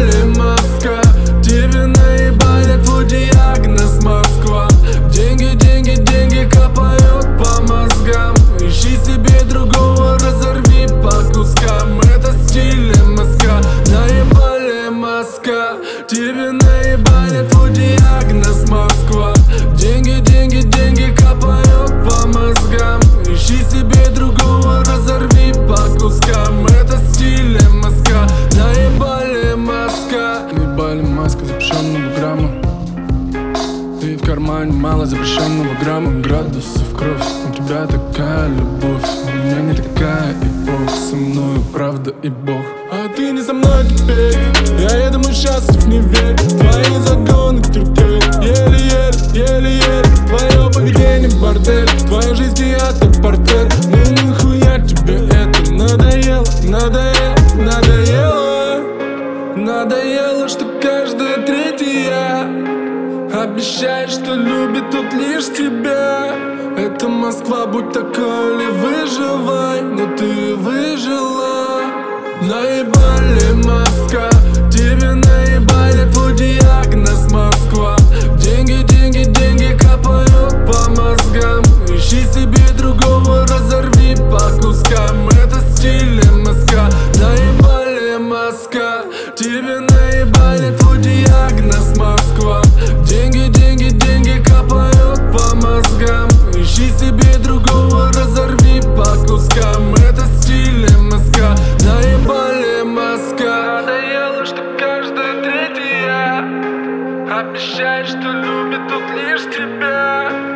Наебали Москва, тебе наебали, твой диагноз Москва. Деньги, деньги, деньги капают по мозгам. Ищи себе другого, разорви по кускам. Это стиль МСК. Наебали Москва, тебе наебали, твой диагноз Москва. Деньги, деньги, деньги капают по мозгам. Ищи себе другого, разорви по кускам. Это стиль МСК. Наебали Москва. Наебали Москва, запрещенного грамма. Ты в кармане, мало запрещенного грамма. Градусов кровь, у тебя такая любовь, у меня не такая эпоха. Со мною правда и Бог. А ты не со мной теперь, я еду, мы счастлив, не верь. Твои загоны терпеть, еле-еле, еле-еле. Твое поведение бордель, твоя жизнь театр, портер. Ну нахуя тебе это надоело, надоело, надоело. Надоело, что каждая третья обещает, что любит тут лишь тебя. Это Москва, будь такой или выживай, но ты выжила. Наебали Москва, тебе наебали, твой диагноз Москва. Деньги, деньги, деньги капают по мозгам. Ищи себе другого, разорви по кускам. Это стиль МСК. Наебали Москва, тебе наебали, твой диагноз Москва. Деньги, деньги, деньги капают по мозгам. Ищи себе другого, разорви по кускам. Это стиль МСК. Наебали Москва. Надоело, что каждая третья обещает, что любит тут лишь тебя.